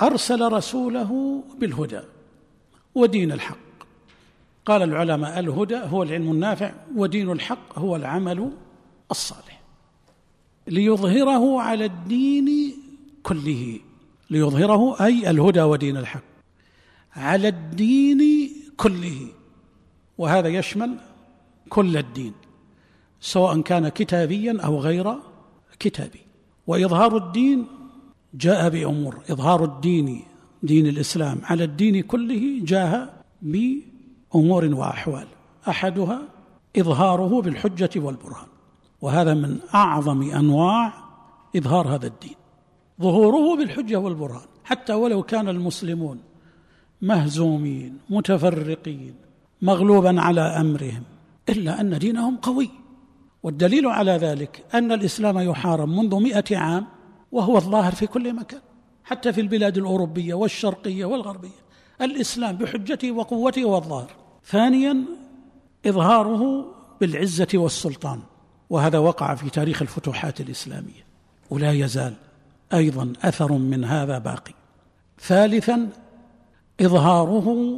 أرسل رسوله بالهدى ودين الحق. قال العلماء: الهدى هو العلم النافع، ودين الحق هو العمل الصالح، ليظهره على الدين كله. ليظهره أي الهدى ودين الحق على الدين كله، وهذا يشمل كل الدين سواء كان كتابيا أو غير كتابي. وإظهار الدين جاء بأمور: إظهار الدين، دين الإسلام، على الدين كله جاء بأمور وأحوال، أحدها إظهاره بالحجة والبرهان، وهذا من أعظم أنواع إظهار هذا الدين، ظهوره بالحجة والبرهان، حتى ولو كان المسلمون مهزومين متفرقين مغلوبا على أمرهم، إلا أن دينهم قوي. والدليل على ذلك أن الإسلام يحارب منذ 100 عام وهو الظاهر في كل مكان، حتى في البلاد الأوروبية والشرقية والغربية، الإسلام بحجته وقوته والظاهر. ثانيا، إظهاره بالعزة والسلطان، وهذا وقع في تاريخ الفتوحات الإسلامية، ولا يزال أيضا أثر من هذا باقي. ثالثا، إظهاره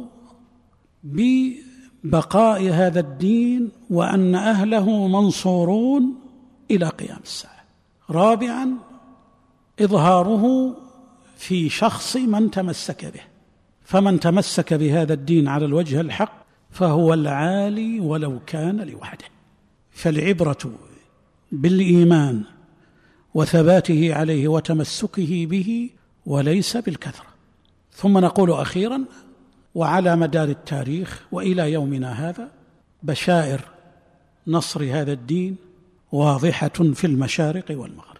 ببقاء هذا الدين وأن أهله منصورون إلى قيام الساعة. رابعا، إظهاره في شخص من تمسك به، فمن تمسك بهذا الدين على الوجه الحق فهو العالي ولو كان لوحده. فالعبرة بالإيمان وثباته عليه وتمسكه به وليس بالكثرة. ثم نقول أخيرا: وعلى مدار التاريخ وإلى يومنا هذا بشائر نصر هذا الدين واضحة في المشارق والمغارب.